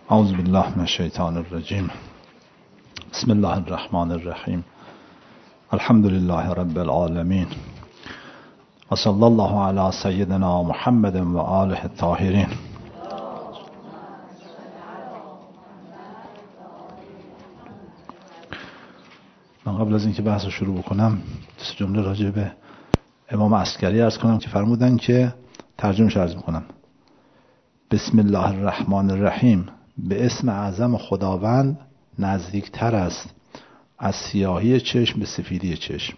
اعوذ بالله من الشیطان الرجیم. بسم الله الرحمن الرحیم. الحمد لله رب العالمین و صلی الله علی سیدنا محمد و آله الطاهرین. من قبل از اینکه بحث رو شروع بکنم دو جمله راجع به امام عسکری عرض کنم که فرمودن که ترجمه‌اش عرض میکنم. بسم الله الرحمن الرحیم، به اسم اعظم خداوند نزدیکتر است از سیاهی چشم به سفیدی چشم.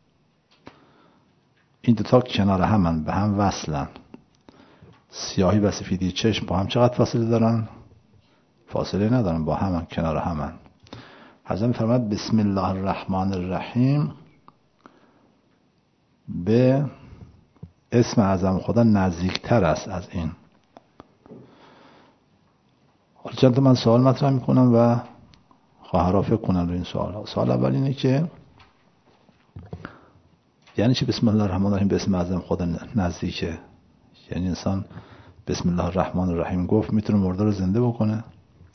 این دوتا کنار همن، به هم وصلن. سیاهی و سفیدی چشم با هم چقدر فاصله دارن؟ فاصله ندارن، با همن، کنار همن. حضرت می‌فرماید بسم الله الرحمن الرحیم، به اسم اعظم خدا نزدیکتر است از این. حالا چند تا من سوال مطرح میکنم و خواهرها فکر کنن رو این سوال. سوال اول اینه که یعنی چی بسم الله الرحمن الرحیم به اسم اعظم خدا نزدیکه؟ یعنی انسان بسم الله الرحمن الرحیم گفت میتونه مرده رو زنده بکنه؟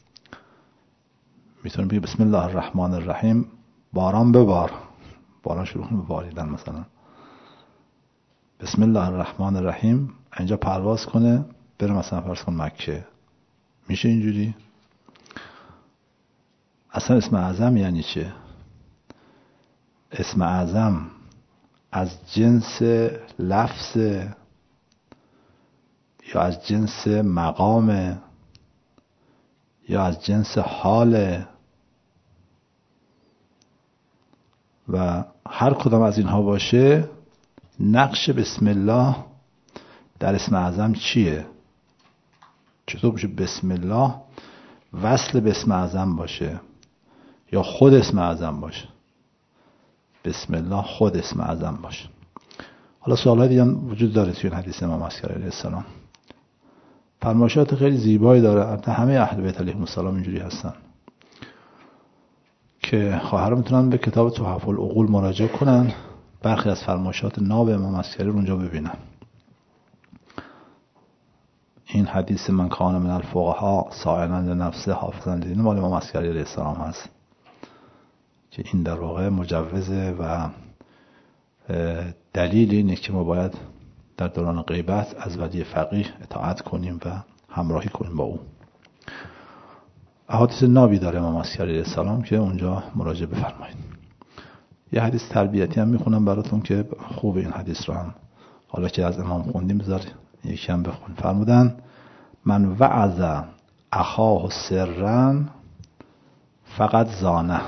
میتونه بگه بسم الله الرحمن الرحیم باران ببار، باران شروع کنه به باریدن مثلا. بسم الله الرحمن الرحیم اینجا پرواز کنه بره مثلا فرض کن مکه، میشه اینجوری؟ اصلا اسم اعظم یعنی چه؟ اسم اعظم از جنس لفظ یا از جنس مقام یا از جنس حال، و هر کدام از اینها باشه نقش بسم الله در اسم اعظم چیه؟ چطور میشه بسم الله وصل به اسم اعظم باشه یا خود اسم اعظم باشه؟ بسم الله خود اسم اعظم باشه. حالا سوال‌های دیگه هم وجود داره توی این حدیث امام عسکری علیه السلام. فرمایشات خیلی زیبایی داره. البته همه اهل بیت علیهم السلام اینجوری هستن که خواهران میتونن به کتاب تحف العقول مراجعه کنن، برخی از فرمایشات ناب امام عسکری رو اونجا ببینن. این حدیث من کان من الفقهاء سائلا لنفسه حافظا لدینه مال امام عسکری علیه السلام هست که این در واقع مجوزه و دلیل اینه که ما باید در دوران غیبت از ولی فقیه اطاعت کنیم و همراهی کنیم با او. احادیث نابی داره امام عسکری علیه السلام که اونجا مراجعه بفرمایید. یه حدیث تربیتی هم میخونم براتون که خوب این حدیث رو هم حالا که از امام خوندیم بذار یکی هم بخون. فرمودن من وعظ اخاه سرا فقط زانه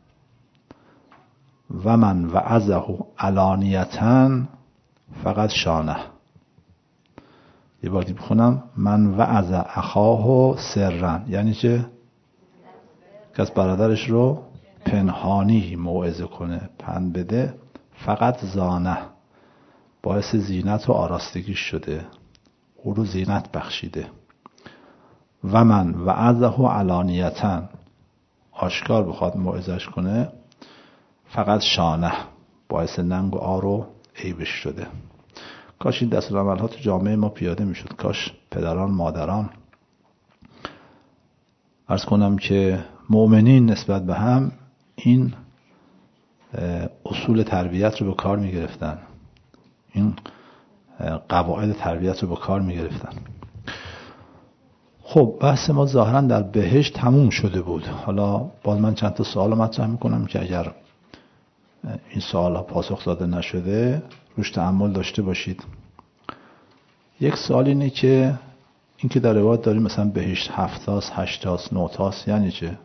و من وعظه علانیتا فقط شانه. یه بار دیگه بخونم. من وعظ اخاه سرا یعنی چه؟ کس برادرش رو پنهانی موعظه کنه، پند بده، فقط زانه باعث زینت و آراستگی شده، او رو زینت بخشیده. و من وعظه علانیتا آشکار بخواد موعظش کنه، فقط شانه باعث ننگ و عار و عیبش شده. کاش این دستورالعمل ها تو جامعه ما پیاده میشد. کاش پدران مادران عرض کنم که مؤمنین نسبت به هم این اصول تربیت رو به کار میگرفتن، این قواعد تربیت رو به کار میگرفتن. خب بحث ما ظاهرا در بهشت تموم شده بود. حالا باز من چند تا سوال مطرح میکنم که اگر این سوالها پاسخ داده نشده روش تأمل داشته باشید. یک سوال اینه که این که در روایت داریم مثلا بهشت 7 تاست 8 تاست 9 تاست یعنی چه؟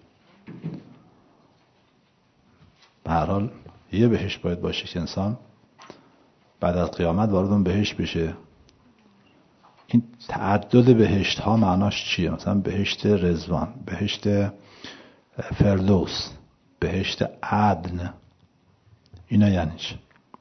به هر حال یه بهشت باید باشه که انسان بعد از قیامت وارد اون بهشت بشه. این تعدد بهشت ها معناش چیه؟ مثلا بهشت رضوان، بهشت فردوس، بهشت عدن، اینا یعنی چه؟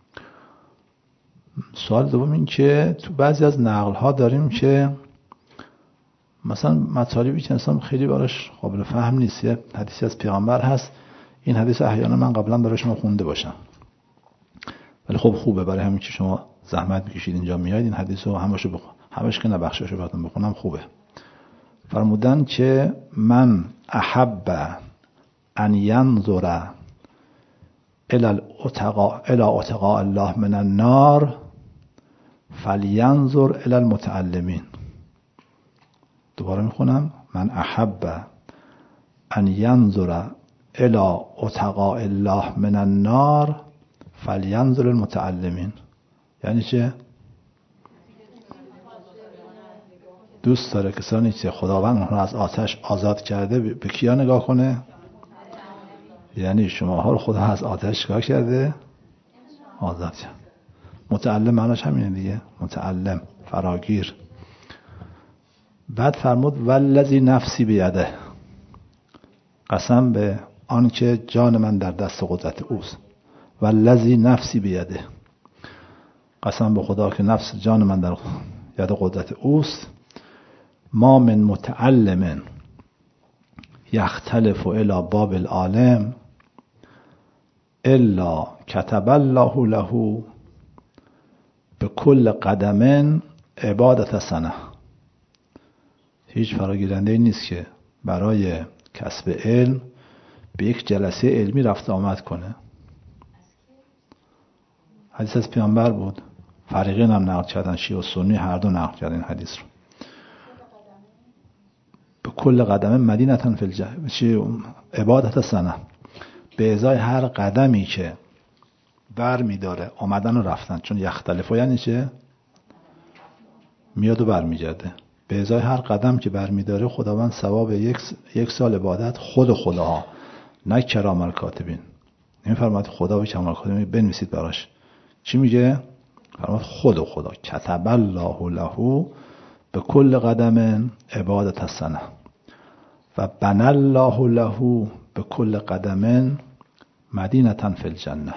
سوال دوم این که تو بعضی از نقل ها داریم که مثلا مطالبی که انسان خیلی براش قابل فهم نیست. یه حدیثی از پیغمبر هست، این حدیث احیانا من قبلا برای شما خونده باشم ولی خب خوبه برای همین که شما زحمت میکشید اینجا میاد این حدیث رو همش که نبخشش رو براتون بخونم خوبه. فرمودن که من احب ان ینظر الی اتقاء الله من النار فلینظر الی المتعلمین. دوباره میخونم: من احب ان ینظر الی اتقاء الله من النار فلینظر المتعلمین. یعنی چه؟ دوست داره کسانی که خداوند اونها از آتش آزاد کرده به کیا نگاه کنه؟ یعنی شماها رو خدا از آتش چیکار کرده؟ آزاد کرد. متعلم معناش همینه دیگه، متعلم، فراگیر. بعد فرمود والذی نفسی بیده، قسم به آن که جان من در دست قدرت اوست. والذی نفسی بیده، قسم به خدا که نفس جان من در ید قدرت اوست. ما من متعلم یختلف الی باب العالم الا کتب الله له به کل قدم عبادت سنه. هیچ فراگیرنده نیست که برای کسب علم به یک جلسه علمی رفت آمد کنه. حدیث از پیامبر بود، فریقین هم نقل کردن، شیعه و سنی هر دو نقل کردن این حدیث رو. به کل قدم مدینتن فی الجنه عبادت سنه، به ازای هر قدمی که بر میداره آمدن و رفتن. چون یختلفو یعنی چه؟ میاد و بر میگرده. به ازای هر قدم که بر میداره خداوند ثواب یک سال عبادت خود خداها، نه کرام الکاتبین. این فرماد خدا به کرام الکاتبین بنویسید براش. چی میگه؟ فرماد خود خدا کتب الله له به کل قدم عبادت السنه و بنى الله له به کل قدم مدینة فی الجنه.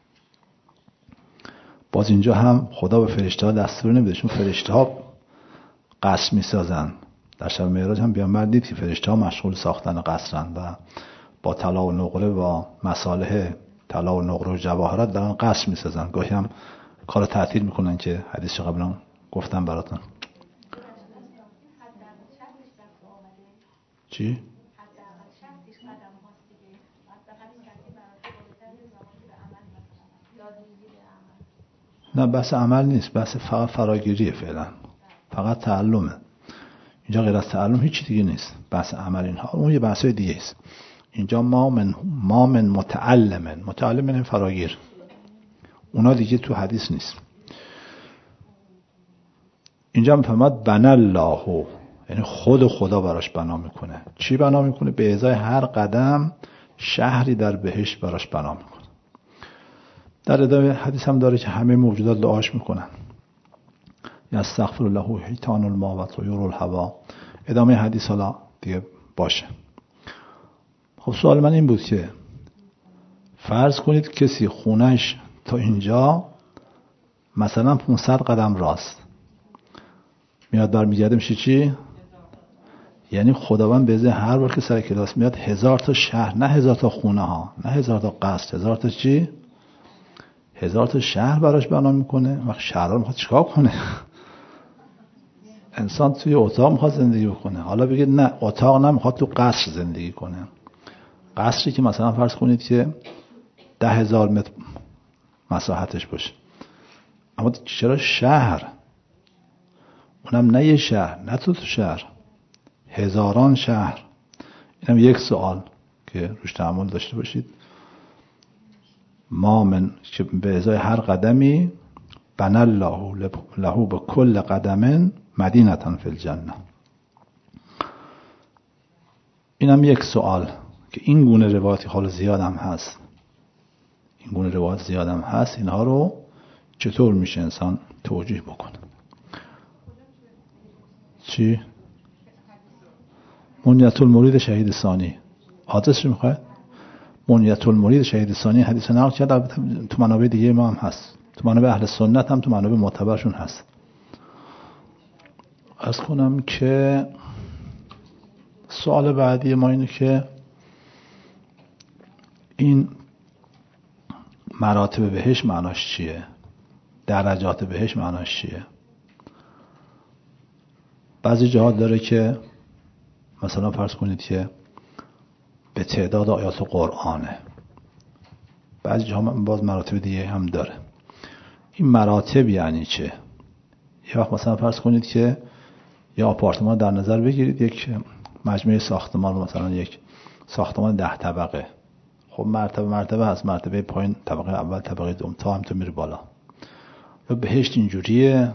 باز اینجا هم خدا به فرشته ها دستور نمیده، چون فرشته ها قصر میسازن. در شب معراج هم پیامبر دید که فرشته ها مشغول ساختن قصرن و با طلا و نقره و مصالح طلا و نقره و جواهرات دارن قصر میسازن. گاهی هم کارو تعطیل میکنن که حدیث قبلا گفتم براتون. چی؟ نه بحث عمل نیست، بحث فقط فراگیریه فعلا، فقط تعلمه. اینجا غیر از تعلم هیچی دیگه نیست. بحث عمل اینها اون یه بحثای دیگه است. اینجا ما من متعلم این فراگیر، اونا دیگه تو حدیث نیست. اینجا میفهمد بنى الله، یعنی خود خدا براش بنا میکنه. چی بنا میکنه؟ به ازای هر قدم شهری در بهشت براش بنا میکنه. در ادامه حدیث هم داره که همه موجودات دعاش میکنن. یستغفر له حیتان الماء و طیور الهوا. ادامه حدیث حالا دیگه باشه. خب سوال من این بود که فرض کنید کسی خونش تا اینجا مثلا 500 قدم راست میاد برمیگرده میشه چی؟ یعنی خداوند به ازای هر بار که سر کلاس میاد 1000 تا شهر، نه 1000 تا خونه ها، نه 1000 تا قصر، 1000 تا چی؟ 1000 تا شهر براش بنا میکنه. وقت شهر رو میخواد چیکار کنه؟ انسان توی اتاق میخواد زندگی بکنه. حالا بگید نه اتاق نمیخواد، تو قصر زندگی کنه. قصری که مثلا فرض کنید که 10,000 متر مساحتش باشه. اما چرا شهر؟ اونم نه یه شهر، نه تو شهر، هزاران شهر. اینم یک سوال که روش تأمل داشته باشید. ما من که به ازای هر قدمی بنى الله له به کل قدم مدینة فی الجنه. اینم یک سوال که این گونه روایتی حال زیاد هم هست. این گونه روایت زیاد هم هست. اینها رو چطور میشه انسان توجیه بکنه؟ چی؟ منیت المرید شهید ثانی. آدرس رو میخواد؟ منیت المرید شهید ثانی حدیث نقل کرد. تو منابع دیگه ما هم هست، تو منابع اهل سنت هم، تو منابع معتبرشون هست. عرض کنم که سوال بعدی ما اینه که این مراتب بهش معناش چیه؟ درجات بهش معناش چیه؟ بعضی جاها داره که مثلا فرض کنید که به تعداد آیات قرآنه، بعضی جاها باز مراتب دیگه هم داره. این مراتب یعنی چه؟ یه وقت مثلا فرض کنید که یا آپارتمان در نظر بگیرید، یک مجموعه ساختمان، مثلا یک ساختمان 10 طبقه. خب مرتبه هست، مرتبه پایین طبقه اول، طبقه دوم، تا هم تو میره بالا. یا بهشت اینجوریه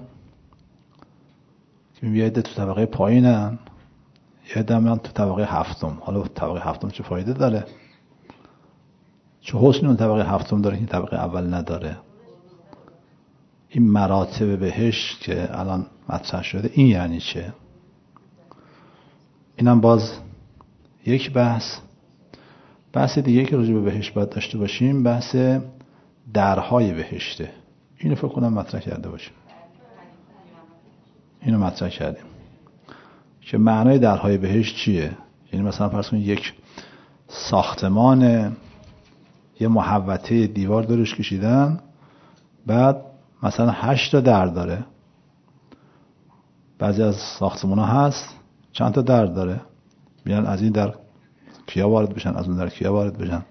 که میاد تو طبقه پایینن، یا دمیان تو طبقه هفتم. حالا طبقه هفتم چه فایده داره؟ چه حسنی اون طبقه هفتم داره که طبقه اول نداره؟ این مراتب بهشت که الان مطرح شده این یعنی چه؟ اینم باز یک بحث دیگه که راجع به بهشت باید داشته باشیم، بحث درهای بهشته. اینو فکر کنم مطرح کرده باشیم. اینو مطرح کردیم که معنای درهای بهشت چیه. یعنی مثلا فرض کنید یک ساختمان، یه محوطه دیوار دورش کشیدن، بعد مثلا 8 تا در داره. بعضی از ساختمان‌ها هست چند تا در داره، میان از این در کیا وارد بشن، از اون در کیا وارد بشن.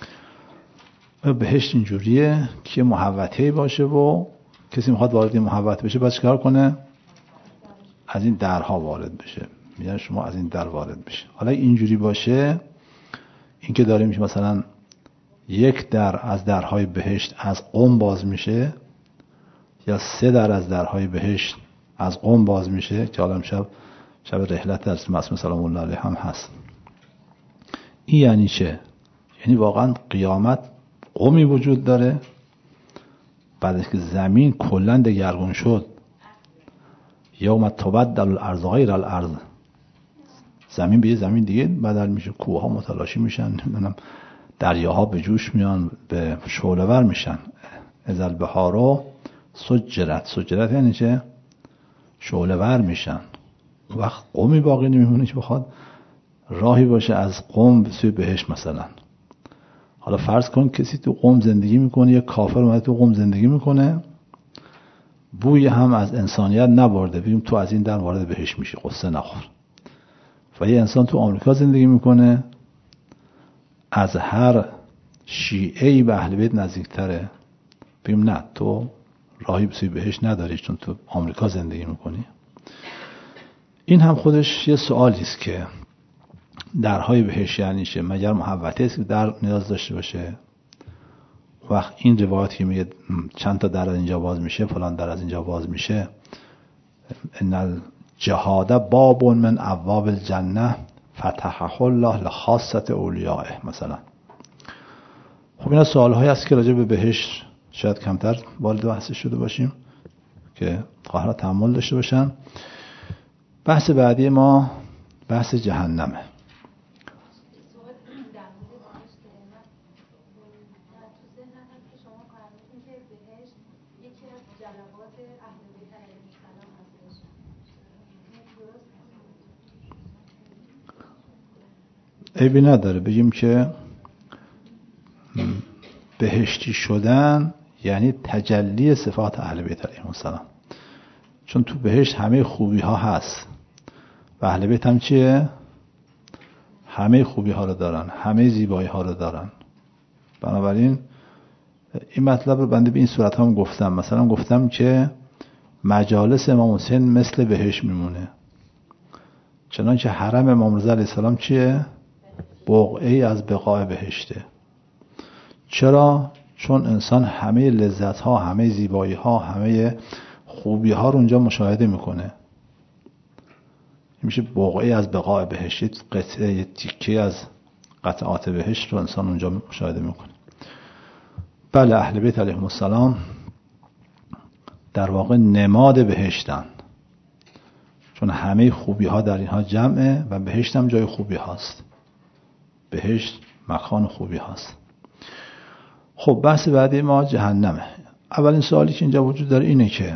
بهشت اینجوریه که محوطه‌ای باشه و کسی میخواد وارد این محوطه بشه، باید چیکار کنه؟ از این درها وارد بشه. میگن شما از این در وارد بشه. حالا اینجوری باشه، این که داریم که مثلا یک در از درهای بهشت از قم باز میشه، یا 3 در از درهای بهشت از قم باز میشه، که حالا شب رحلت در معصوم سلام الله علیه هم هست. این یعنی چه؟ یعنی واقعا قیامت قمی وجود داره، بعد از که زمین کلا دگرگون شد، یوم تبدل الارض غیر الارض، زمین به زمین دیگه بدل میشه، کوه‌ها متلاشی میشن، نمیدونم دریاها به جوش میان، به شعله‌ور میشن. اذا البحار سجرت یعنی چه؟ شعله‌ور میشن. اون وقت قومی باقی نمیمونه که بخواد راهی باشه از قم به سوی بهشت مثلا. حالا فرض کن کسی تو قم زندگی میکنه، یه کافر اومده تو قم زندگی میکنه، بوی هم از انسانیت نبرده، بگیم تو از این در وارد بهشت میشی، قصه نخور. و یه انسان تو آمریکا زندگی میکنه، از هر شیعه‌ای به اهل بیت نزدیکتره، بگیم نه تو راهی به سوی بهشت نداری چون تو آمریکا زندگی میکنی. این هم خودش یه سوالی است که درهای بهشت یعنی چه؟ مگر محوطه است که در نیاز داشته باشه؟ وقت این روایت که میگه چند تا در از اینجا باز میشه، فلان در از اینجا باز میشه، ان الجهاد باب من ابواب الجنه فتحه الله لخاصه اولیائه مثلا. خب اینا سوال‌هایی است که راجع به بهشت شاید کمتر وارد بحث شده باشیم که قاهر تحمل داشته باشن. بحث بعدی ما بحث جهنمه. عیبی نداره بگیم که بهشتی شدن یعنی تجلی صفات اهل بیت علیهم السلام، چون تو بهشت همه خوبی ها هست و اهل بیت هم چیه؟ همه خوبی ها رو دارن، همه زیبایی ها رو دارن. بنابراین این مطلب رو بنده به این صورت هم گفتم. مثلا گفتم که مجالس امام حسین مثل بهشت میمونه، چنانچه حرم امام رضا علیه السلام چیه؟ بقعه‌ای از بقاع بهشته. چرا؟ چون انسان همه لذت ها، همه زیبایی ها، همه خوبی ها رو اونجا مشاهده میکنه. میشه بقعه از بقاع بهشت، قطعه تیکه از قطعات بهشت رو انسان اونجا مشاهده میکنه. بله اهل بیت علیهم السلام در واقع نماد بهشتن، چون همه خوبی ها در اینها جمعه و بهشت هم جای خوبی هاست. بهشت مکان خوبی هاست. خب بحث بعدی ما جهنمه. اولین سوالی که اینجا وجود داره اینه که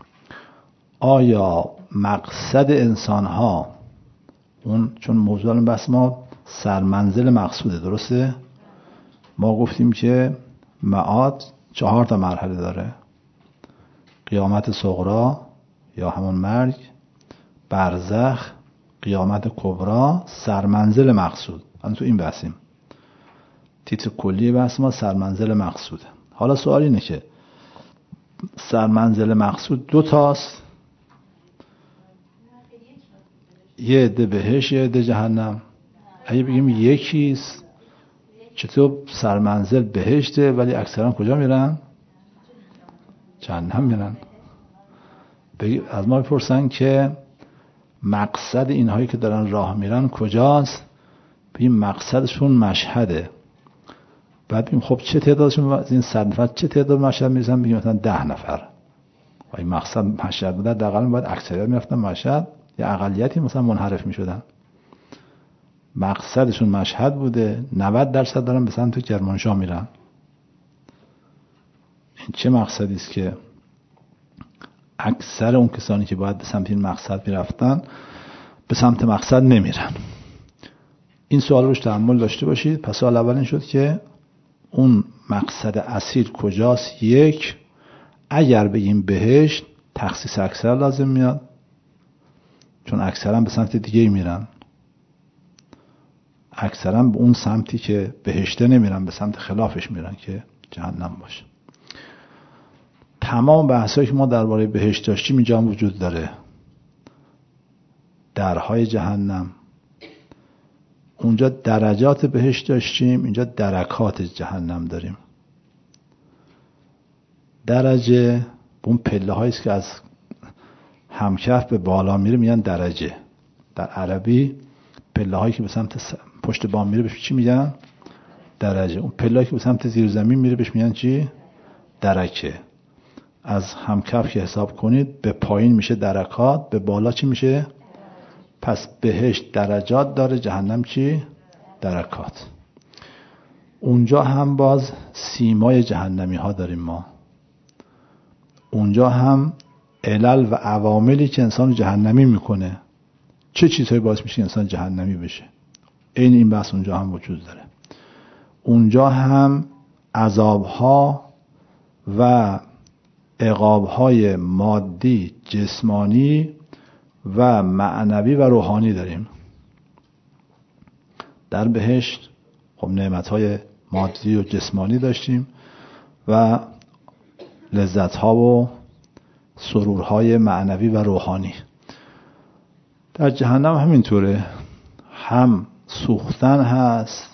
آیا مقصد انسان ها، اون چون موضوع بحث ما سرمنزل مقصوده، درسته؟ ما گفتیم که معاد 4 تا مرحله داره: قیامت صغری یا همون مرگ، برزخ، قیامت کبرا سرمنزل مقصود. الان تو این بحثیم، تیتر کلی بحث ما سرمنزل مقصوده. حالا سوال اینه که سرمنزل مقصود دو تاست، یه عده بهشت یه عده جهنم. اگه بگیم یکیست، چطور سرمنزل بهشته ولی اکثرا کجا میرن؟ جهنم میرن. از ما بپرسن که مقصد اینهایی که دارن راه میرن کجاست؟ بگیم مقصدشون مشهده. بعد بگیم خب چه تعدادشون از این 100 نفر چه تعداد مشهد میرسن؟ بگیم مثلا 10 نفر. و این مقصد مشهد بوده، حداقل باید اکثریت میرفتن مشهد یا اقلیتی مثلا منحرف میشدن. مقصدشون مشهد بوده، 90% دارن به سمت کرمانشاه میرن. این چه مقصدی است که اکثر اون کسانی که باید به سمت این مقصد میرفتن به سمت مقصد نمیرن؟ این سوال روش تأمل داشته باشید. پس سوال اول این شد که اون مقصد اصیل کجاست؟ یک، اگر بگیم بهشت تخصیص اکثر لازم میاد، چون اکثرا به سمت دیگه میرن. اکثرا به اون سمتی که بهشته نمیرن، به سمت خلافش میرن که جهنم باشه. تمام بحثایی که ما درباره بهشت داشتیم اینجا هم وجود داره. درهای جهنم، اونجا درجات بهشت داشتیم، اینجا درکات جهنم داریم. درجه اون پله هایی است که از همکف به بالا میره میگن درجه. در عربی پله هایی که به سمت پشت بام میره بهش چی میگن؟ درجه. اون پله هایی که به سمت زیر زمین میره بهش میگن چی؟ درکه. از همکف که حساب کنید به پایین میشه درکات، به بالا چی میشه؟ پس بهشت درجات داره، جهنم چی؟ درکات. اونجا هم باز سیمای جهنمی ها داریم ما. اونجا هم علل و عواملی که انسان جهنمی میکنه، چه چیزهایی باعث میشه انسان جهنمی بشه، این بحث اونجا هم وجود داره. اونجا هم عذابها و عقابهای مادی، جسمانی و معنوی و روحانی داریم. در بهشت خب نعمتهای مادی و جسمانی داشتیم و لذتها و سرورهای معنوی و روحانی. در جهنم همینطوره، هم سوختن هست،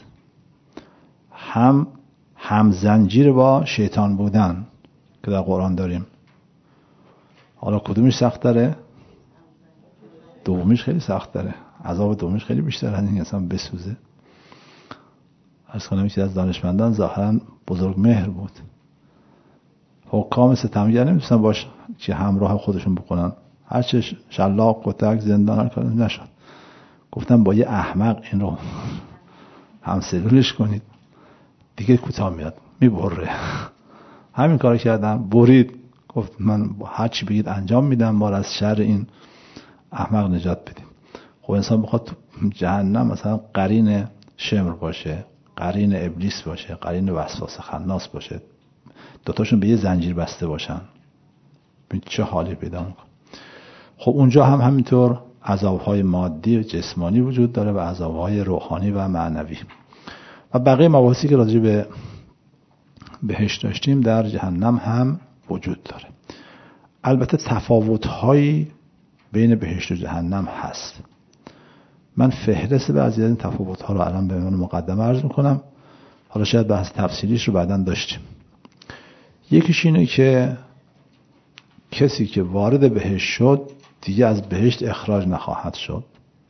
هم زنجیر با شیطان بودن که در قرآن داریم. حالا کدومش سخت داره؟ دومیش خیلی سخت داره. عذاب دومیش خیلی بیشتر از این انسان بسوزه. عرض کنم یکی از دانشمندان ظاهرا بزرگ مهر بود. حکام ستمگر نمیتونن باش که همراه خودشون بکنن، هرچه شلاق، کتک، زندان هر کاری نشد. گفتم با یه احمق این رو همسلولش کنید دیگه کوتاه میاد، میبره. همین کارو کردم، برید. گفت من هرچی بگید انجام میدم، ما از شر این احمق نجات بدیم. خب انسان بخواد تو جهنم مثلا قرین شمر باشه، قرین ابلیس باشه، قرین وسواس خناس باشه، دوتاشون به یه زنجیر بسته باشن، چه حالی پیدا میکنه. خب اونجا هم همینطور عذابهای مادی و جسمانی وجود داره و عذابهای روحانی و معنوی و بقیه مباحثی که راجع به بهشت داشتیم در جهنم هم وجود داره. البته تفاوت‌هایی بین بهشت و جهنم هست. من فهرست بعضی از این تفاوت‌ها رو الان به عنوان مقدمه عرض می‌کنم. حالا شاید بحث تفصیلیش رو بعداً داشتیم. یکیش اینه که کسی که وارد بهشت شد دیگه از بهشت اخراج نخواهد شد.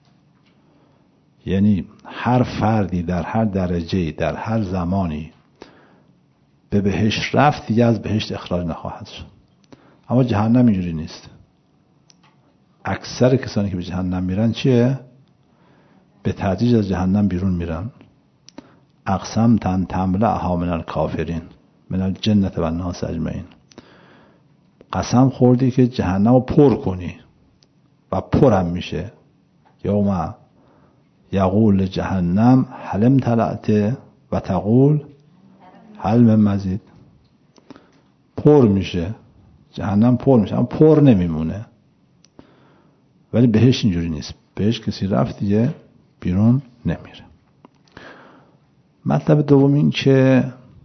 یعنی هر فردی در هر درجه‌ای در هر زمانی به بهشت رفت دیگه از بهشت اخراج نخواهد شد. اما جهنم اینجوری نیست. اکثر کسانی که به جهنم میرن چیه؟ به تدریج از جهنم بیرون میرن. اقسم تن تملأها من الکافرین من الجنة و الناس اجمعین. قسم خوردی که جهنم رو پر کنی و پرم میشه. یوم یقول جهنم هل امتلأت و تقول هل من مزید. پر میشه جهنم، پر میشه اما پر نمیمونه. ولی بهشت اینجوری نیست. بهش کسی رفت دیگه بیرون نمیره. مطلب دوم این که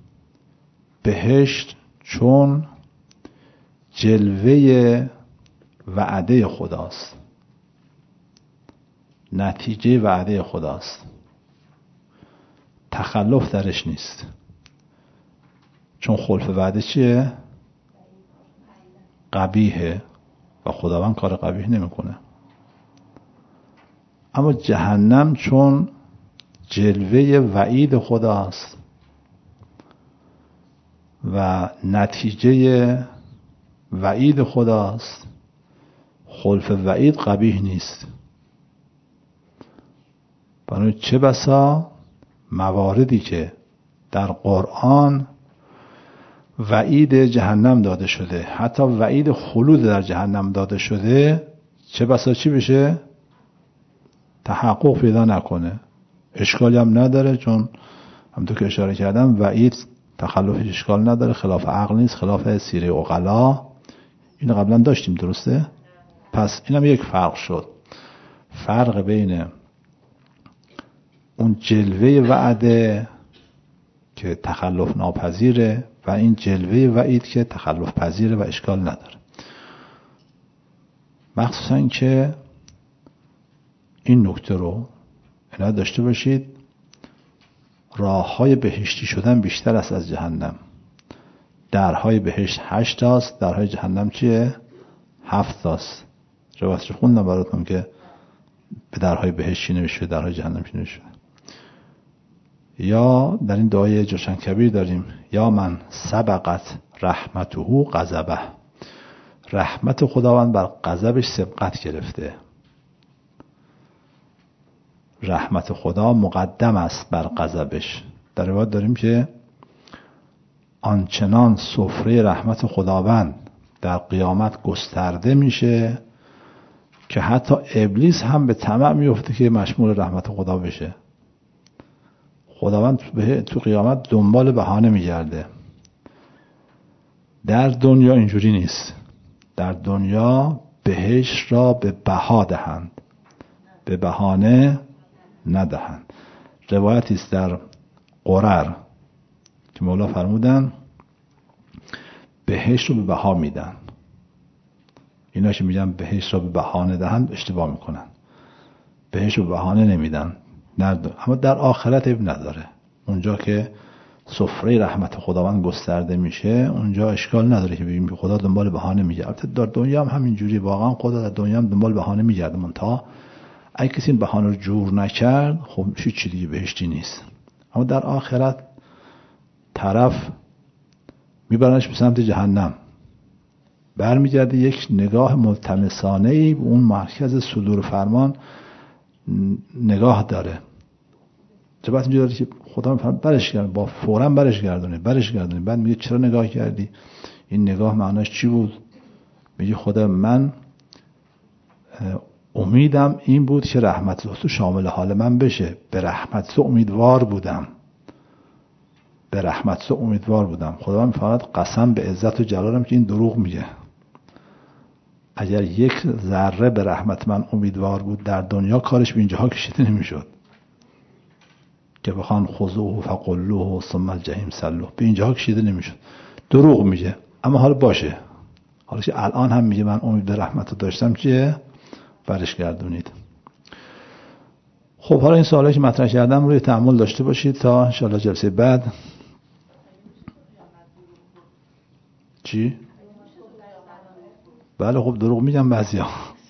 بهشت چون جلوه وعده خداست، نتیجه وعده خداست، تخلف درش نیست. چون خلف وعده چیه؟ قبیحه و خداوند کار قبیح نمیکنه. اما جهنم چون جلوه وعید خداست و نتیجه وعید خداست، خلف وعید قبیح نیست. برای چه بسا مواردی که در قرآن وعید جهنم داده شده، حتی وعید خلود در جهنم داده شده، چه بسا چی بشه؟ تحقق پیدا نکنه. اشکالی هم نداره، چون همونطور که اشاره کردم وعید تخلفش اشکال نداره، خلاف عقل نیست، خلاف سیره عقلا. اینو قبلا داشتیم، درسته؟ پس اینم یک فرق شد. فرق بین اون جلوه وعده که تخلف ناپذیره و این جلوه وعید که تخلف پذیره و اشکال نداره. مخصوصا که این نکته رو عنایت داشته باشید، راه‌های بهشتی شدن بیشتر است از جهنم. درهای بهشت 8 است، درهای جهنم چیه؟ 7 است. روایتش خوندم براتون که به درهای بهشت چی نوشته، درهای جهنم چی نوشته. یا در این دعای جوشن کبیر داریم یا من سبقت رحمته غضبه، رحمت خداوند بر غضبش سبقت گرفته. رحمت خدا مقدم است بر غضبش. در روایت داریم که آنچنان سفره رحمت خداوند در قیامت گسترده میشه که حتی ابلیس هم به طمع میفته که مشمول رحمت خدا بشه. خداوند تو قیامت دنبال بهانه میگرده. در دنیا اینجوری نیست. در دنیا بهشت را به بها دهند، به بهانه ندهند. روایتی است در قرر که مولا فرمودن بهشت رو به بها میدن. اینا که میگن بهشت رو به بهانه دهند اشتباه میکنن. بهشت رو به بهانه نمیدن، اما در آخرت عیب نداره. اونجا که سفره رحمت خداوند گسترده میشه، اونجا اشکال نداره که بگیم خدا دنبال بهانه میگرده. البته در دنیا هم همینجوری، واقعا خدا در دنیا هم دنبال بهانه میگرده. منتها اگه کسی این بهانه رو جور نکرد، خب هیچ دیگه بهشتی نیست. اما در آخرت طرف میبرنش به سمت جهنم، برمیگرده یک نگاه ملتمسانه‌ای به اون مرکز صدور فرمان نگاه داره. جبت اینجا داره که خدا میفرماید برش گردون، با فوراً برش گردونه. بعد میگه چرا نگاه کردی؟ این نگاه معناش چی بود؟ میگه خدا من امیدم این بود که رحمت تو شامل حال من بشه. به رحمت تو امیدوار بودم. خدا میفرماید قسم به عزت و جلالم که این دروغ میگه. اگر یک ذره به رحمت من امیدوار بود در دنیا، کارش به اینجاها کشیده نمیشد که بخوان خذوه فغلوه ثم الجحیم صلوه، به اینجاها کشیده نمیشد. دروغ میگه. اما حالا باشه، حالا که الان هم میگه من امید به رحمت رو داشتم، چیه؟ برش گردونید. خب حالا این سوالایی که مطرح کردم روی تأمل داشته باشید تا انشاءالله جلسه بعد. چی؟ بله خب دروغ میگم بعضیا.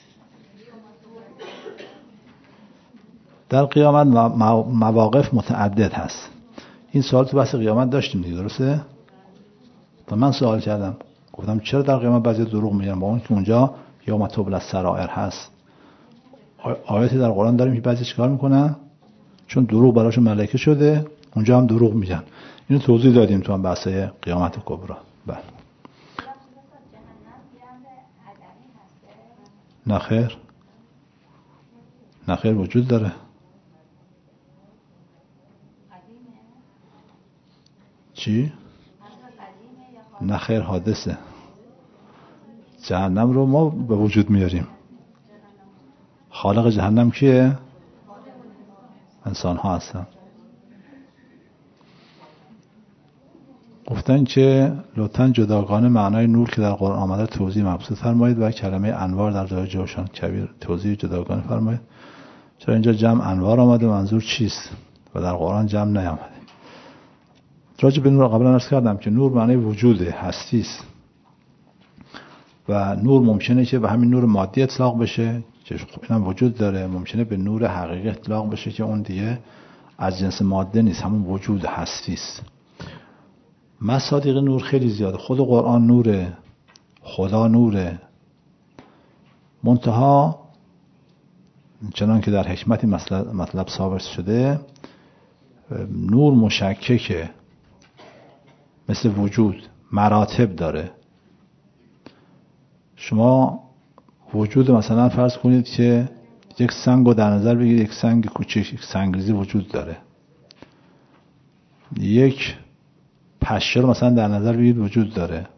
در قیامت مواقف متعدد هست. این سوال تو بحث قیامت داشتیم دیگه، درسته؟ تا من سوال کردم گفتم چرا در قیامت بعضی دروغ میگن، با اون که اونجا یوم تبلی السرائر هست. آیاتی در قرآن داریم که بعضی چیکار میکنن؟ چون دروغ براشون ملکه شده، اونجا هم دروغ میگن. اینو توضیح دادیم تو هم بحث قیامت کبری. بله. نخیر وجود داره. چی؟ نخیر حادثه. جهنم رو ما به وجود میاریم. خالق جهنم کیه؟ انسان ها هستن. گفتن که لطفاً جداگانه معنای نور که در قرآن آمده توضیح مبسوط فرمایید و کلمه انوار در جای جوشان کبیر توضیح جداگانه فرمایید. چرا اینجا جمع انوار آمده، منظور چیست و در قرآن جمع نیامده؟ راجع به نور قبلا عرض کردم که نور معنی وجوده، هستی است و نور ممکنه که به همین نور مادی اطلاق بشه که خب اینم وجود داره، ممکنه به نور حقیقی اطلاق بشه که اون دیگه از جنس ماده نیست، همون وجود هستی است. مصادیق نور خیلی زیاده، خود قرآن نوره، خدا نوره، منتها چنان که در حکمتی مطلب ثابت شده نور مشککه، مثل وجود مراتب داره. شما وجود مثلا فرض کنید که یک سنگ رو در نظر بگیرید، یک سنگ کوچک، یک سنگریزی وجود داره. یک پشه رو مثلا در نظر بگیرید وجود داره.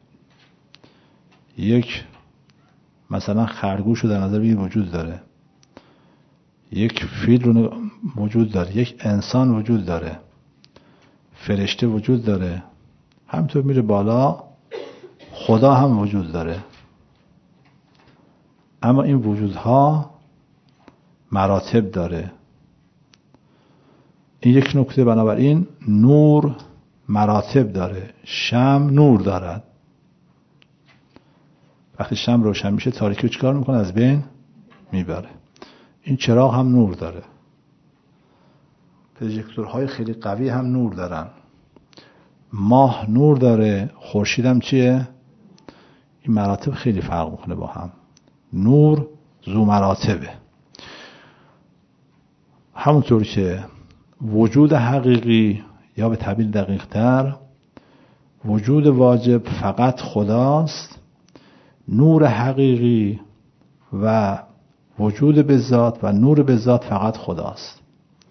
یک مثلا خرگوش رو در نظر بگیرید وجود داره. یک فیل رو وجود داره. یک انسان وجود داره. فرشته وجود داره. همینطور میره بالا، خدا هم وجود داره. اما این وجودها مراتب داره. این یک نکته. بنابراین نور مراتب داره. شمع نور دارد. وقتی شمع روشن میشه تاریکی رو چیکار میکنه؟ از بین میبره. این چراغ هم نور داره. پروژکتورهای خیلی قوی هم نور دارن. ماه نور داره. خورشید هم چیه؟ این مراتب خیلی فرق میکنه با هم. نور ذو مراتبه. همونطور که وجود حقیقی یا به تعبیر دقیق تر وجود واجب فقط خداست، نور حقیقی و وجود به ذات و نور به ذات فقط خداست.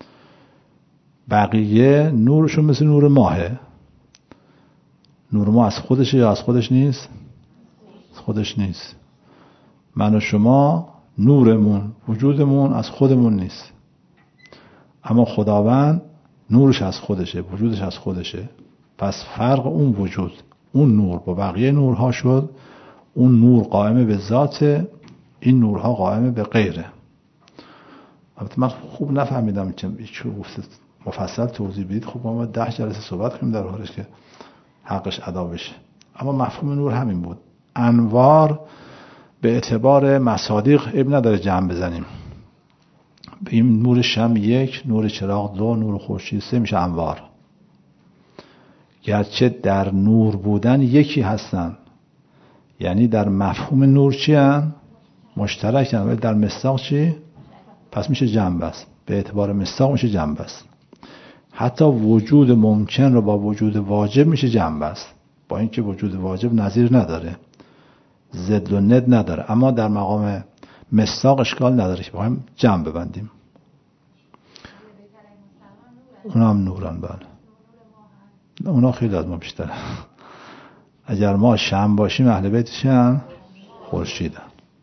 بقیه نورشون مثل نور ماهه. نور ماه از خودشه یا از خودش نیست؟ از خودش نیست. من و شما نورمون، وجودمون از خودمون نیست، اما خداوند نورش از خودشه، وجودش از خودشه. پس فرق اون وجود، اون نور با بقیه نورها شد اون نور قائم به ذات، این نورها قائم به غیره. البته من خوب نفهمیدم که مفصل توضیح بدید. خوب ما 10 جلسه صحبت کنیم در حالش که حقش ادا بشه. اما مفهوم نور همین بود. انوار به اعتبار مصادیق ابن نداره جمع بزنیم. این نور شمع 1، نور چراغ 2، نور خورشید 3 میشه انوار. گرچه در نور بودن یکی هستن، یعنی در مفهوم نور چی هن؟ مشترکن، ولی در مصداق چی؟ پس میشه جنب است. به اعتبار مصداق میشه جنب است. حتی وجود ممکن رو با وجود واجب میشه جنب است، با اینکه وجود واجب نظیر نداره، ضد و ند نداره، اما در مقام مصداق اشکال نداره که باهم جمع ببندیم. اونا هم نورن. بله اونا خیلی از ما بیشتره. اگر ما شمع باشیم اهل بیتشن خورشیدن.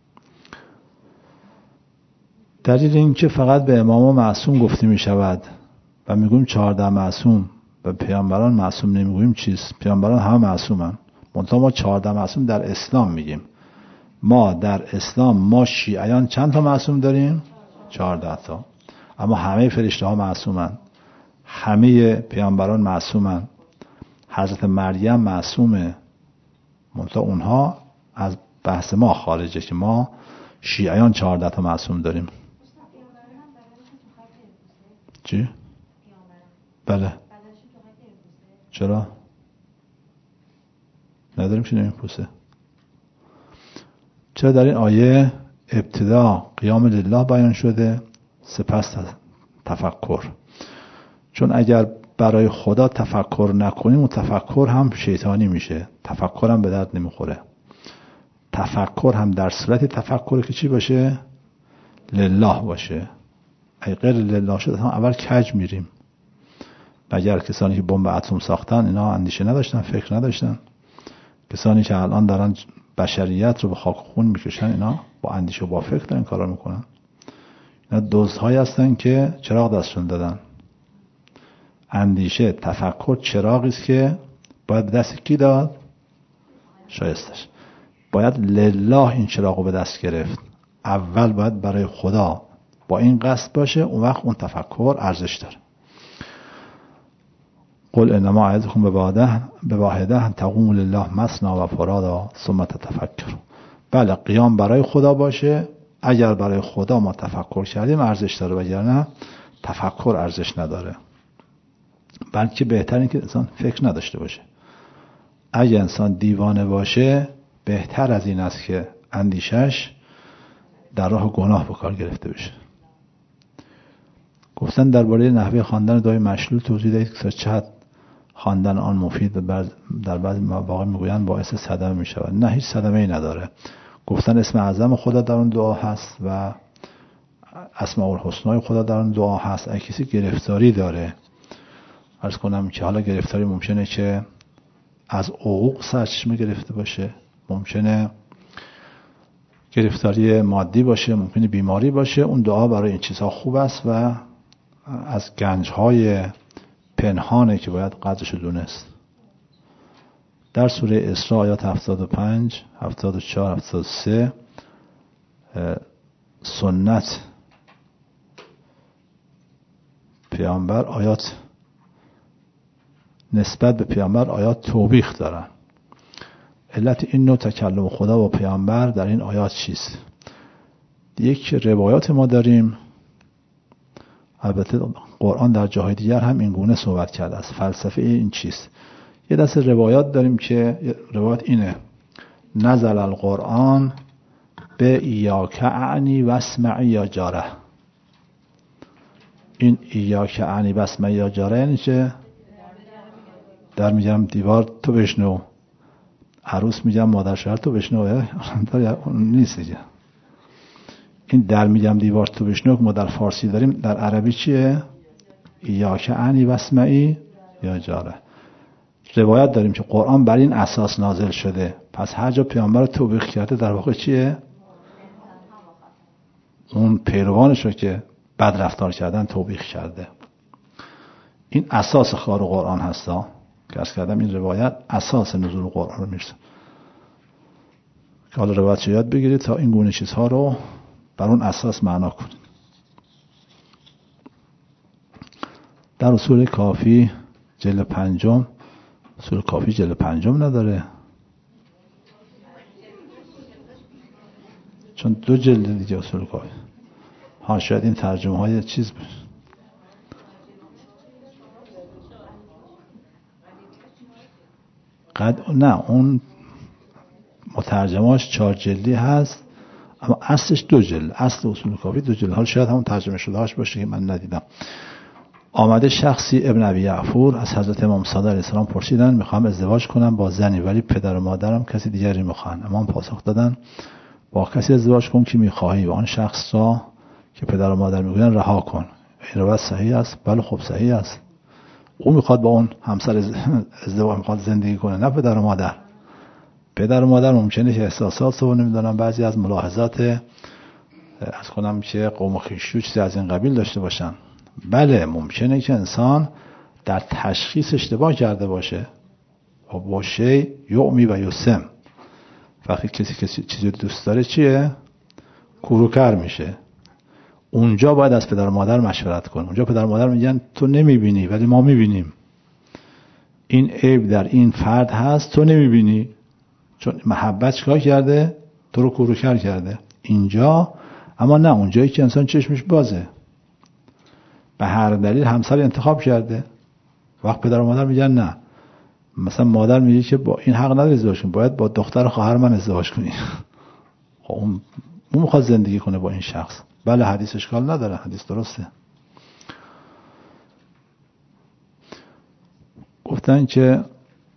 دلیل این که فقط به امام معصوم گفته می شود و میگویم 14 معصوم و پیامبران معصوم نمیگوییم چیست؟ پیامبران همه معصومن. منتها ما 14 معصوم در اسلام میگیم. ما در اسلام ما شیعیان چند تا معصوم داریم؟ 14 تا. اما همه فرشته ها معصومن، همه پیامبران معصومن، حضرت مریم معصومه، منتها اونها از بحث ما خارجه که ما شیعیان 14 تا معصوم داریم. چی؟ بله. چرا؟ نداریم که نمیم پوسه. چرا در این آیه ابتدا قیام لله بیان شده، سپس تفکر؟ چون اگر برای خدا تفکر نکنیم و تفکر هم شیطانی میشه، تفکر هم به درد نمیخوره. تفکر هم در صورت تفکر که چی باشه؟ لله باشه. اگه غیر لله شد هم اول کج میریم. اگر کسانی که بمب اتم ساختن اینا اندیشه نداشتن، فکر نداشتن، کسانی که الان دارن بشریت رو به خاک خون میکشن اینا با اندیشه و با فکر دارن کارا میکنن. دزدهایی هستن که چراغ دستشون دادن. اندیشه، تفکر چراغی است که باید به دست کی داد؟ شایستش. باید لله این چراغ رو به دست گرفت. اول باید برای خدا با این قصد باشه، اون وقت اون تفکر ارزش داره. قل انما اعظكم بواحده تقوموا لله مثنی و فرادا ثم تتفکروا. بله، قیام برای خدا باشه. اگر برای خدا ما تفکر کردیم ارزش داره، وگرنه تفکر ارزش نداره. بلکه بهتر این که انسان فکر نداشته باشه. اگر انسان دیوانه باشه بهتر از این است که اندیشش در راه گناه به کار گرفته بشه. گفتن درباره نحوه خواندن دعای مشلول توضیح دهید که چقدر خواندن آن مفید در بعضی مواقع میگویند باعث صدمه میشود. نه، هیچ صدمه ای نداره. گفتن اسم اعظم خدا در اون دعا هست و اسماء الحسنای خدا در اون دعا هست. اگه کسی گرفتاری داره، عرض کنم که حالا گرفتاری ممکنه که از عقوق سرچشمه گرفته باشه، ممکنه گرفتاری مادی باشه، ممکنه بیماری باشه، اون دعا برای این چیزها خوب است و از گنجهای پنهانه که باید قدرش دونست. در سوره اسراء آیات 75 74 73 سنت پیامبر آیات نسبت به پیامبر آیات توبیخ دارن. علت این نوع تکلم خدا با پیامبر در این آیات چیست؟ یک روایات ما داریم، البته قرآن در جاهای دیگر هم این گونه صحبت کرده است. فلسفه این چیست؟ یه دسته روایات داریم که روایت اینه: نزل القرآن به ایاک اعنی واسمع یا جاره. این ایاک اعنی واسمع یا جاره یعنی چه؟ در میگم دیوار تو بشنو، عروس میگم مادر شوهر تو بشنو، نیست دیگه. این در میگم دیوار تو بشنو که ما در فارسی داریم، در عربی چیه؟ ایاک اعنی واسمعی یا جاره. روایت داریم که قرآن بر این اساس نازل شده، پس هر جا پیامبر رو توبیخ کرده در واقع چیه؟ اون پیروانش رو که بد رفتار کردن توبیخ کرده. این اساس کار قرآن هستا که از کردم این روایت اساس نزول قرآن رو میرسه که حالا روایت رو یاد بگیرید تا این گونه چیزها رو بر اون اساس معنا کنید. در اصول کافی جلد 5، اصول کافی جلد 5 نداره چون 2 جلد دیگه اصول کافی. شاید این ترجمه های چیز بود. نه، اون مترجمهاش 4 جلدی هست، اما اصلش 2 جلد. اصل اصول کافی 2 جلد. حالا شاید همون ترجمه شده هاش باشه که من ندیدم. آمده شخصی ابن ابی یعفور از حضرت امام صادق علیه السلام پرسیدن میخوام ازدواج کنم با زنی ولی پدر و مادرم کسی دیگری میخوان. امام پاسخ دادن با کسی ازدواج کن که میخواهی و آن شخص را که پدر و مادر میگوین رها کن. این روایت صحیح است؟ بله، خب صحیح است. او میخواد با اون همسر ازدواج میخواد زندگی کنه، نه پدر و مادر. پدر و مادر ممکنه که احساسات رو نمیدونم بعضی از ملاحظات از کنم که قوم خویشو چیزی از این قبیل داشته باشن. بله، ممکنه که انسان در تشخیص اشتباه کرده باشه. و باشه یعمی و یسم. وقتی کسی چیزی دوست داره چیه؟ کوروکر میشه. اونجا باید از پدر و مادر مشورت کنه. اونجا پدر و مادر میگن تو نمیبینی ولی ما میبینیم. این عیب در این فرد هست، تو نمیبینی. چون محبت چیکار کرده؟ تو رو کوروکر کرده. اینجا اما نه، اونجایی که انسان چشمش بازه، به هر دلیل همسر انتخاب کرده، وقت پدر و مادر میگن نه. مثلا مادر میگه که با این حق نداری ازدواج کنی، باید با دختر خواهر من ازدواج کنی. اون میخواد زندگی کنه با این شخص. بله، حدیث اشکال نداره، حدیث درسته. گفتن که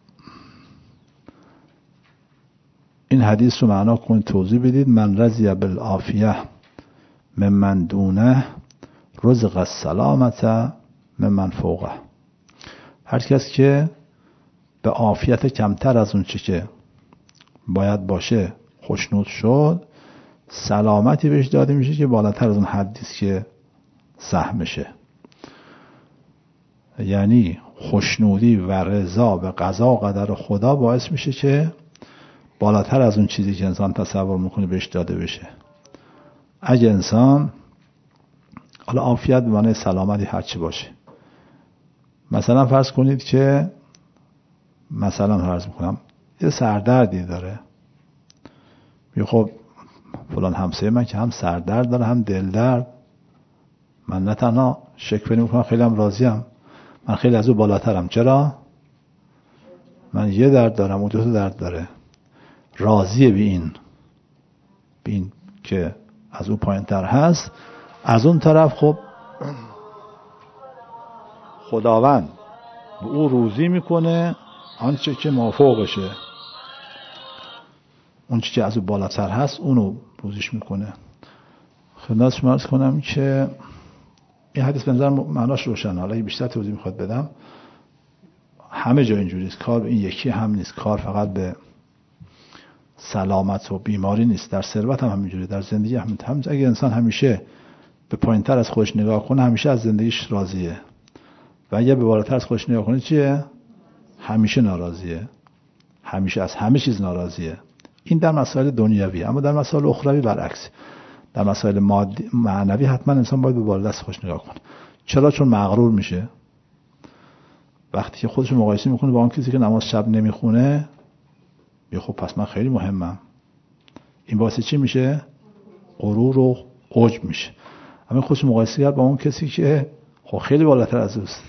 این حدیث رو معنا کنید، توضیح بدید. من رضی بالعافیه ممن دونه رزق السلامت ممن فوقه. هر کس که به عافیت کمتر از اون چی که باید باشه خوشنود شد، سلامتی بهش داده میشه که بالاتر از اون حدی است که سهمشه. یعنی خوشنودی و رضا به قضا و قدر خدا باعث میشه که بالاتر از اون چیزی که انسان تصور میکنه بهش داده بشه. اگه انسان، حالا عافیت به معنی سلامتی هرچی باشه، مثلا فرض کنید که مثلا فرض میکنم یه سردردی داره، خب فلان همسایه من که هم سردرد داره هم دل درد، من نه تنها شکوه نمیکنم، خیلی هم راضیم، من خیلی از او بالاترم. چرا؟ من یه درد دارم او 2 درد داره، راضیه به این که از او پایین تر هست. از اون طرف خب خداوند به او روزی میکنه آنچه که مافوقشه، اون چیزی که از او بالاتر هست اونو روزیش میکنه. خدمت شما عرض کنم که این حدیث به نظر معناش روشنه. حالا بیشتر توضیح میخواد بدم، همه جا اینجوریست، کار این یکی هم نیست، کار فقط به سلامت و بیماری نیست، در ثروت هم همینجوری، در زندگی هم. اگه انسان همیشه به پایینتر از خودش نگاه کنه همیشه از زندگیش راضیه، و اگه به بالاتر از خودش نگاه کنه چیه؟ همیشه ناراضیه، همیشه از همه چیز ناراضیه. این در مسائل دنیوی. اما در مسائل اخروی برعکس، در مسائل معنوی حتما انسان باید به بالاتر از خودش نگاه کنه. چرا؟ چون مغرور میشه وقتی که خودش مقایسه میکنه با اون کسی که نماز شب نمیخونه، خب پس من خیلی مهمم. این باعث چی میشه؟ غرور و عجب میشه. اما خودش مقایسه کرد با اون کسی که خب خیلی بالاتر از اوست.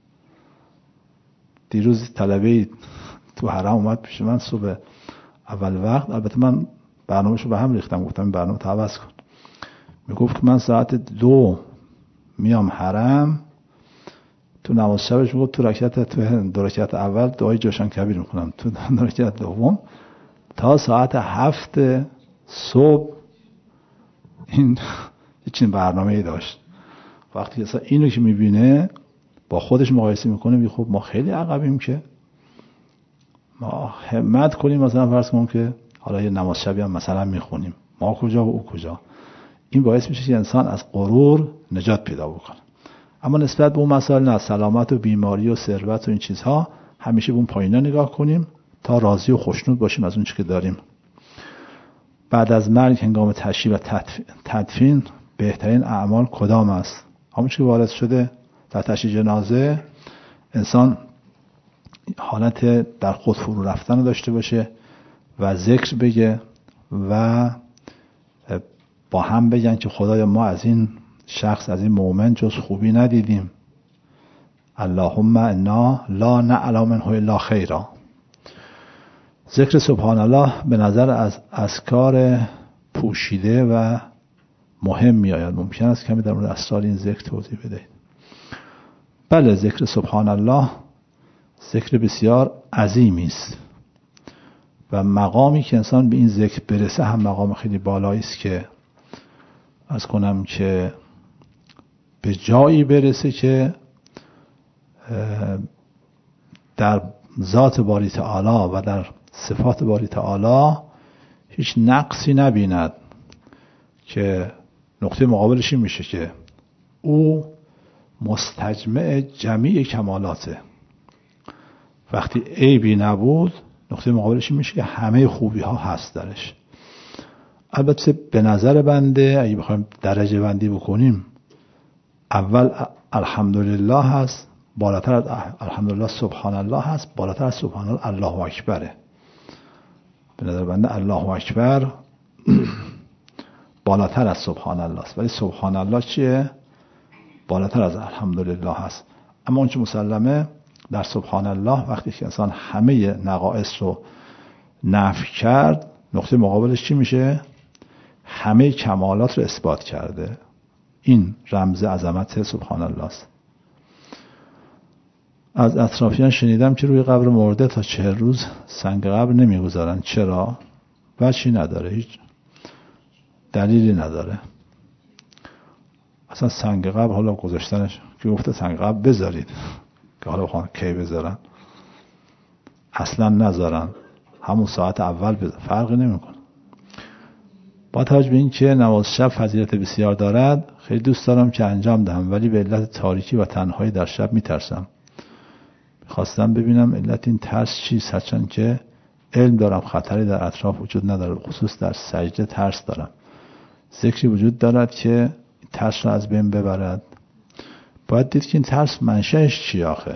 دیروز طلبه تو حرم اومد پیش من صبح اول وقت، البته من برنامه‌شو به هم ریختم، گفتم برنامه تو عوض کن. میگفت که من ساعت 2 میام حرم، تو نماز شبش میگفت تو 2 رکعت اول دعای جوشن کبیر میکنم، تو 2 رکعت دوم تا ساعت 7 صبح این چنین برنامه‌ای داشت. وقتی اصلا اینو که میبینه با خودش مقایسه میکنه، میگه خب ما خیلی عقبیم، که ما همت کنیم مثلا فرض کنیم که حالا یه نماز شبی هم مثلا میخونیم، ما کجا و او کجا. این باعث میشه که انسان از غرور نجات پیدا بکنه. اما نسبت به اون مسائل، نه، سلامت و بیماری و ثروت و این چیزها، همیشه به اون پایینا نگاه کنیم تا راضی و خوشنود باشیم از اون چیزی که داریم. بعد از مرگ هنگام تشییع و تدفین بهترین اعمال کدام است؟ همون چیزی که وارد شده در تشییع جنازه، انسان حالت در خود فرو رفتن داشته باشه و ذکر بگه و با هم بگن که خدایا ما از این شخص، از این مؤمن جز خوبی ندیدیم، اللهم انا لا نعلم منه الا خیرا. ذکر سبحان الله به نظر از اذکار پوشیده و مهم می آید. ممکن است کمی در مورد اسرار این ذکر توضیح بدهید؟ بله، ذکر سبحان الله ذکر بسیار عظیمی است و مقامی که انسان به این ذکر برسه هم مقام خیلی بالایی است که از کنم که به جایی برسه که در ذات باری تعالی و در صفات باری تعالی هیچ نقصی نبیند، که نقطه مقابلش این میشه که او مستجمع جمیع کمالاته. وقتی عیبی نبود، نقطه مقابلش این میشه که همه خوبی ها هست درش. البته به نظر بنده اگه بخوایم درجه بندی بکنیم، اول الحمدلله هست، بالاتر از الحمدلله سبحان الله هست، بالاتر از سبحان الله الله اکبره. به نظر بنده الله اکبر بالاتر از سبحان الله است، ولی سبحان الله چیه؟ بالاتر از الحمدلله هست. اما اون چه مسلمه در سبحان الله وقتی که انسان همه نقائص رو نفی کرد، نقطه مقابلش چی میشه؟ همه کمالات رو اثبات کرده. این رمز عظمت سبحان الله است. از اطرافیان شنیدم که روی قبر مرده تا 40 روز سنگ قبر نمیگذارن. چرا؟ وجهی نداره، هیچ دلیلی نداره. اصلا سنگ قبر، حالا گذاشتنش که گفته سنگ قبر بذارید، که حالا بخوان کی بذارن، اصلا نذارن، همون ساعت اول بذارن، فرقی نمیکنه. با توجه به این که نماز شب فضیلت بسیار دارد خیلی دوست دارم که انجام دهم، ولی به علت تاریکی و تنهایی در شب میترسم. خواستم ببینم علت این ترس چیست، هرچند که علم دارم خطری در اطراف وجود نداره، خصوص در سجده ترس دارم. ذکری وجود دارد که ترس را از بین ببرد. باید دید که این ترس منشأش چی آخه؟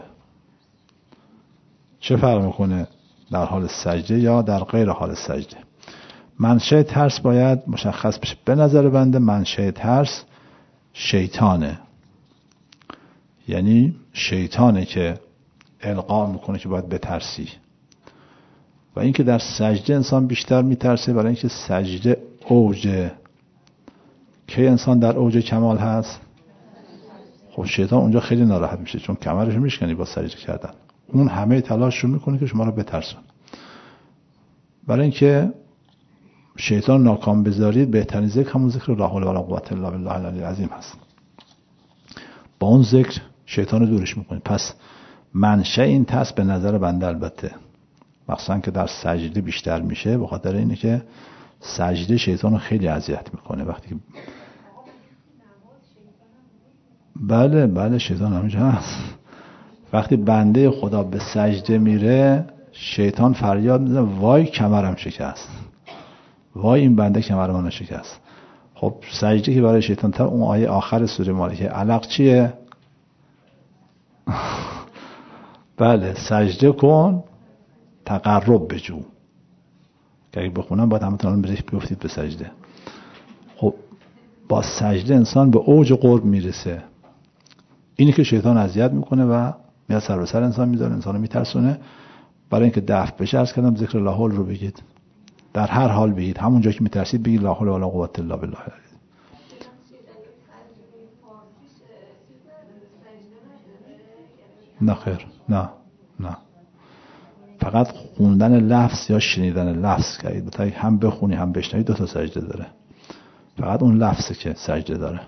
چه فرق میکنه در حال سجده یا در غیر حال سجده؟ منشأ ترس باید مشخص بشه. به نظر بنده منشأ ترس شیطانه، یعنی شیطانه که القا میکنه که باید بترسی. و اینکه در سجده انسان بیشتر میترسه برای اینکه سجده اوج، که انسان در اوج کمال هست. خب شیطان اونجا خیلی ناراحت میشه چون کمرش میشکنی با سجده کردن. اون همه تلاش رو میکنه که شما رو بترسون. برای اینکه شیطان ناکام بذارید بهترین ذکر همون ذکر لا حول ولا قوة الا بالله العلی العظیم هست. با اون ذکر شیطان رو دورش میکنید. پس منشأ این ترس به نظر بنده البته مخصوصا که در سجده بیشتر میشه، به خاطر اینه که سجده شیطان رو خیلی اذیت میکنه. وقتی بله شیطان همینجا هست. وقتی بنده خدا به سجده میره شیطان فریاد میزنه وای کمرم شکست، وای این بنده کمر منو شکست. خب سجده که برای شیطان تر اون آیه آخر سوره مالکه علق چیه؟ بله سجده کن تقرب بجو، که اگه بخونم باید همه تنان بیفتید به سجده. خب با سجده انسان به اوج قرب میرسه. اینی که شیطان اذیت میکنه و میاد سر به سر انسان میذاره، انسان رو میترسونه. برای اینکه دفع بشه عرض کردم ذکر لا حول رو بگید، در هر حال بگید، همون جایی که میترسید بگید لا حول ولا قوة الا بالله. نه خیر، نه فقط خوندن لفظ یا شنیدن لفظ که اگه هم بخونی هم بشنوی 2 تا سجده داره. فقط اون لفظه که سجده داره.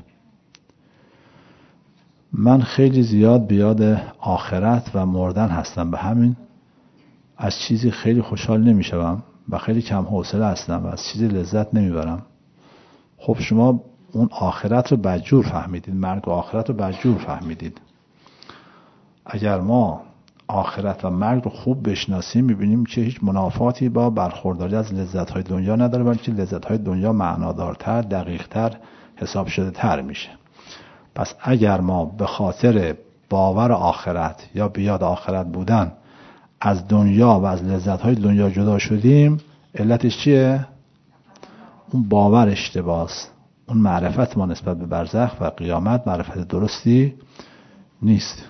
من خیلی زیاد بیاد آخرت و مردن هستم، به همین از چیزی خیلی خوشحال نمیشم و خیلی کم حوصله هستم و از چیزی لذت نمیبرم. خب شما اون آخرت رو بدجور فهمیدید، مرگ و آخرت رو بدجور فهمیدید. اگر ما آخرت و مرگ رو خوب بشناسیم میبینیم که هیچ منافاتی با برخورداری از لذت‌های دنیا نداره، بلکه لذت‌های دنیا معنادارتر، دقیقتر حساب شده تر میشه. پس اگر ما به خاطر باور آخرت یا بیاد آخرت بودن از دنیا و از لذت‌های دنیا جدا شدیم، علتش چیه؟ اون باور اشتباهه. اون معرفت ما نسبت به برزخ و قیامت معرفت درستی نیست.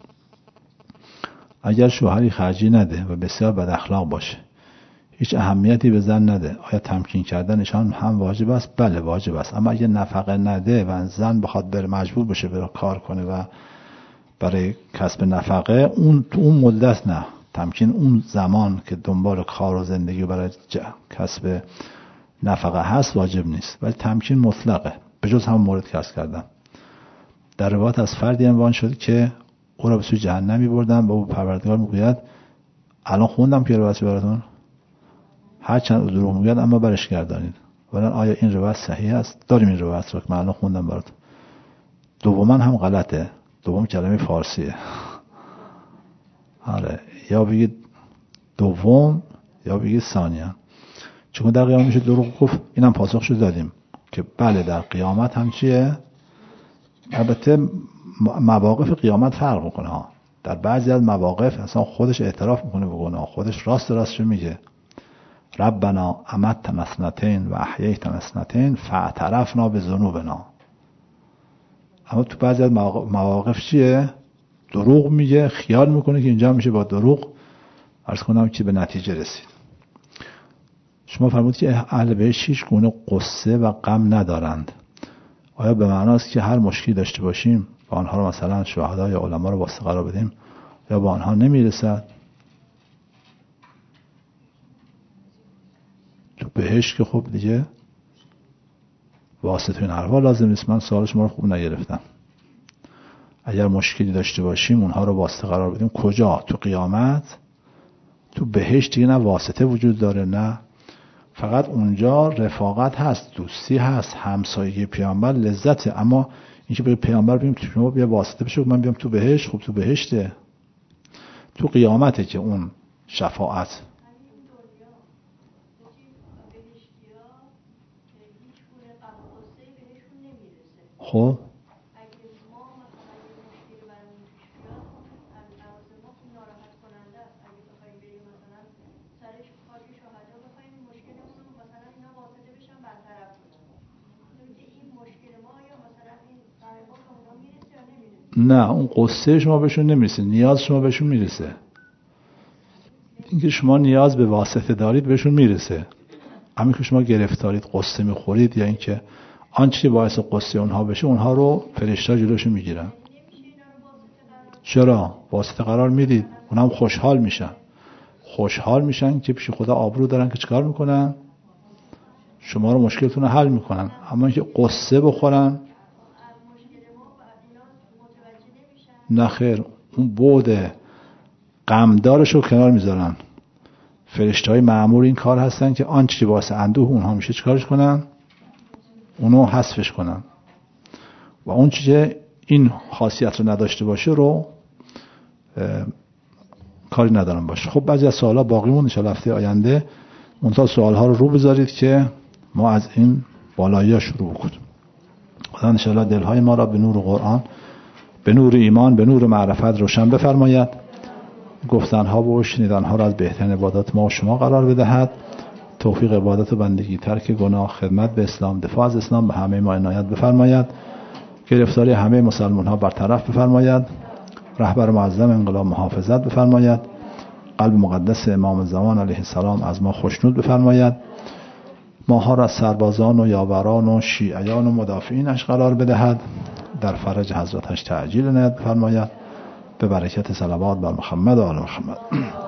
اگر شوهری خرجی نده و بسیار بد اخلاق باشه، هیچ اهمیتی به زن نده، آیا تمکین کردنشان هم واجب است؟ بله واجب است. اما اگه نفقه نده و زن بخواد بره مجبور بشه بره کار کنه و برای کسب نفقه، اون تو اون مدت نه، تمکین اون زمان که دنبال کار و زندگی برای کسب نفقه هست واجب نیست، ولی تمکین مطلقه، به جز هم مورد که عرض کردم. در روایت از فردی عنوان شد که او را به سوی جهنم می‌بردن و او پروردگار میگوید الان خوندم که روایت براتون هر چند دروغ میگوید اما برش گردانید. ولی آیا این روایت صحیح است؟ داریم این روایت رو که من الان خوندم براتون. دوما هم غلطه، دوم کلمه فارسیه. آره، یا بگید دوم یا بگید ثانیا، چون در قیامت میشه دروغ گفت. اینم پاسخشو دادیم که بله در قیامت هم چیه. البته مواقف قیامت فرق میکنه ها. در بعضی از مواقف اصلا خودش اعتراف میکنه به گناه، خودش راستشو میگه ربنا امتنا اثنتین و احییتنا اثنتین فاعترفنا بذنوبنا. اما تو بعضی از مواقف چیه؟ دروغ میگه، خیال میکنه که اینجا میشه با دروغ عرض کنم که به نتیجه رسید. شما فرمودید که اهل بهشت هیچ گونه قصه و غم ندارند. آیا به معناست که هر مشکلی داشته باشیم با آنها رو مثلا شهدا یا علما رو واسطه قرار بدیم یا با آنها نمیرسد؟ تو بهشت که خب دیگه واسطه این حرفا لازم نیست. من سوال شما رو خوب نگرفتم. اگر مشکلی داشته باشیم اونها رو واسطه قرار بدیم کجا؟ تو قیامت؟ تو بهشت دیگه نه واسطه وجود داره نه فقط اونجا رفاقت هست، دوستی هست، همسایگی پیامبر لذته. اما اینکه به پیامبر بگیم شما بیا واسطه بشو من بیام تو بهشت، خب تو بهشته، تو قیامته که اون شفاعت. خب نه، اون قصه شما بهشون نمیرسه، نیاز شما بهشون میرسه. اینکه شما نیاز به واسطه دارید بهشون میرسه. همین که شما گرفتارید، قصه میخورید، یا اینکه آنچه باعث قصه اونها بشه اونها رو فرشته جلوشون میگیرن. چرا؟ واسطه قرار میدید، اونها هم خوشحال میشن که پیش خدا آبرو دارن که چیکار میکنن؟ شما رو مشکلتون رو حل میکنن. اما اینکه قصه بخورن نه خیر، اون بعد غمدارش رو کنار میذارن. فرشته‌های مأمور این کار هستن که آنچه باعث اندوه اونها میشه چیکارش کنن؟ اونو حذفش کنن. و اون چیزی این خاصیت رو نداشته باشه رو کاری ندارن باشه. خب بعضی از سوالا باقی مونده، ان شاء الله هفته آینده اونتا سوال‌ها رو بذارید که ما از این بالایی‌ها شروع کنیم. خدا ان شاء الله دل‌های ما را به نور قرآن، به نور ایمان، به نور معرفت روشن بفرماید. گفتنها و شنیدنها را از بهترین عبادات ما و شما قرار بدهد. توفیق عبادت و بندگی، ترک گناه، خدمت به اسلام، دفاع از اسلام به همه ما عنایت بفرماید. گرفتاری همه مسلمان ها برطرف بفرماید. رهبر معظم انقلاب محافظت بفرماید. قلب مقدس امام زمان علیه السلام از ما خوشنود بفرماید. ماها را سربازان و یاوران و شیعیان و مدافعینش قرار بدهد. در فرج حضرتش تعجیل عنایت بفرماید. به برکت صلوات بر محمد و آل محمد.